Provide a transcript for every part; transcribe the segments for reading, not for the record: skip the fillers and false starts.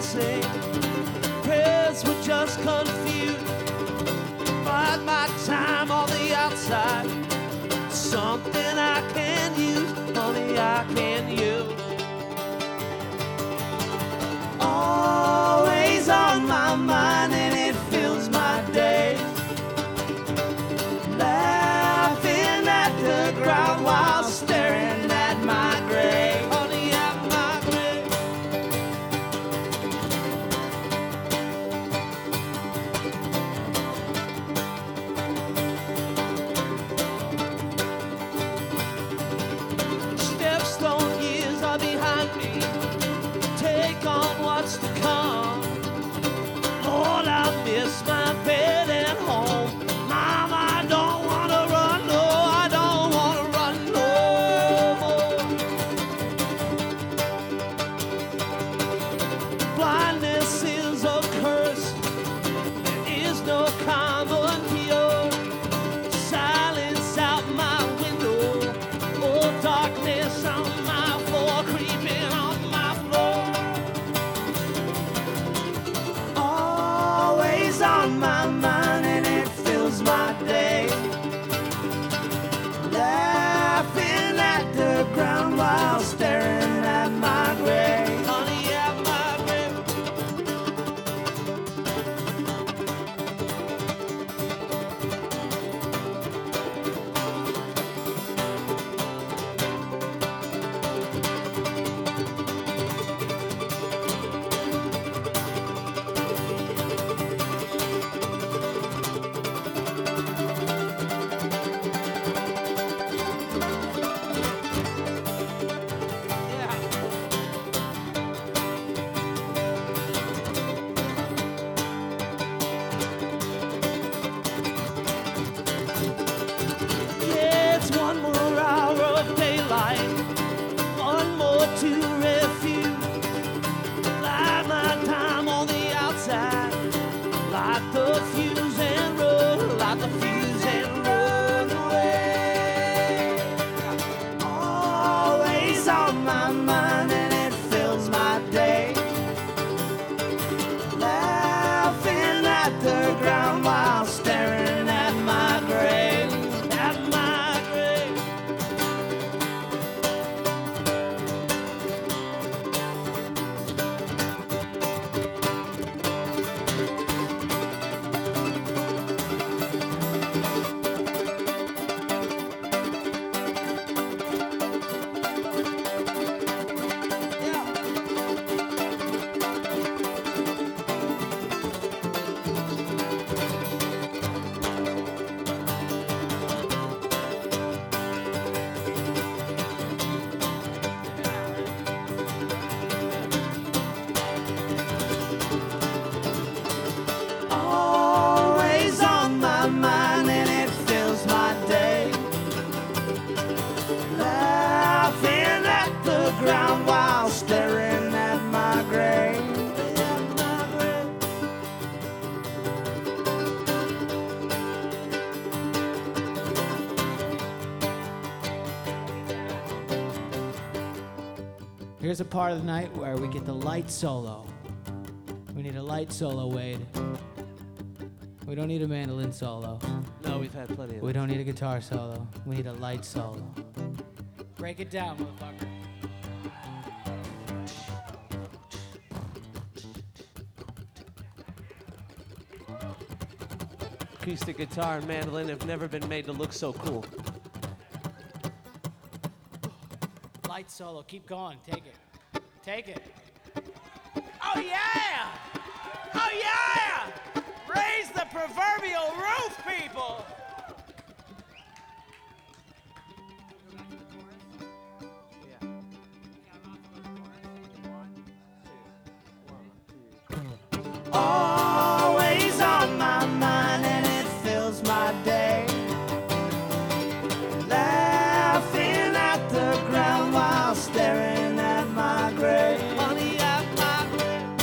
say prayers were just confused. Bide my time on the outside, something I can use, honey, I can use. Always on my mind and it fills my day. Laughing at the ground while staring at my grave. Honey, at my grave. Stepstone years are behind me. Take on what's to come. Lord, I miss my bed and home. Mom, I don't want to run, no, I don't want to run no more. Blindness is a curse. There is no common cure. Silence out my window. Oh, darkness on my floor, creeping on my floor. Always on my mind and it fills my day. Laughing at the ground while staring at my grave. Honey, at my grave. Yeah, it's one more hour of daylight, one more to refuse. Light my time on the outside, light the fuse and run, light the fuse and run away. Always on my mind and it fills my day. Laughing at the ground while staring at my grave, at my grave. Always on my mind and it fills my day. Laughing at the ground while staring at my grave. At my grave. Here's a part of the night where we get the light solo. We need a light solo, Wade. We don't need a mandolin solo. No, we've had plenty of We don't need a guitar solo. We need a light solo. Break it down, motherfucker. acoustic guitar and mandolin have never been made to look so cool. Light solo, keep going, take it. Take it. Oh yeah! Oh yeah! Raise the proverbial roof, people! Always on my mind and it fills my day. Laughing at the ground while staring at my grave. Honey, at my grave.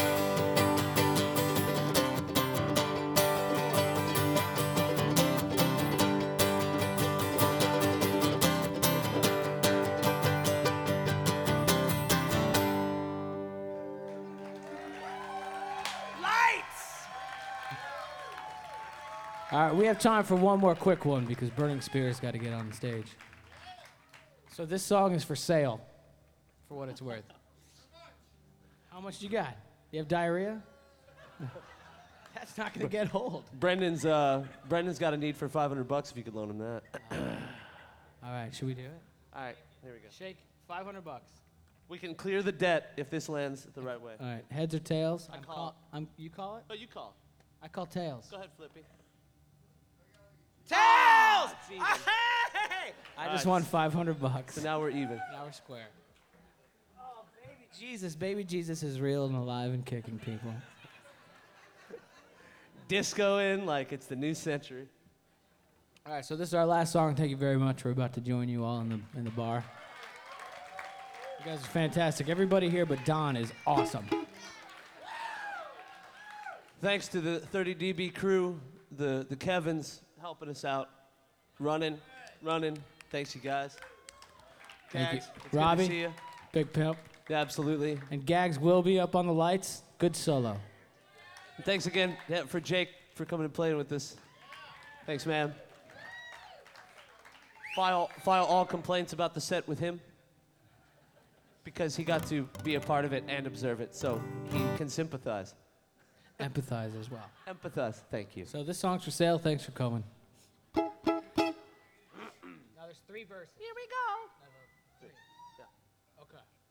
All right, we have time for one more quick one because Burning Spear's got to get on the stage. So this song is for sale, for what it's worth. How much you got? You have diarrhea? That's not gonna get old. Brendan's got a need for $500 if you could loan him that. All right, should we do it? All right, here we go. Shake, $500. We can clear the debt if this lands the right way. All right, heads or tails? I call. You call it? Oh, you call. I call tails. Go ahead, Flippy. Tails! It's even. Hey! I just All won right. $500. So now we're even. Now we're square. Oh, baby Jesus is real and alive and kicking people. Discoing like it's the new century. All right, so this is our last song. Thank you very much. We're about to join you all in the bar. You guys are fantastic. Everybody here but Don is awesome. Thanks to the 30 dB crew, the Kevins helping us out, running. Thanks, you guys. Thank you. Gags, it's good to Robbie, see you. Big Pimp, Yeah, absolutely. and Gags will be up on the lights. Good solo. And thanks again for Jake for coming and playing with us. Thanks, man. File all complaints about the set with him because he got to be a part of it and observe it, so he can sympathize. Empathize as well. Empathize. Thank you. So this song's for sale. Thanks for coming. Now there's 3 verses. Here we go. Okay.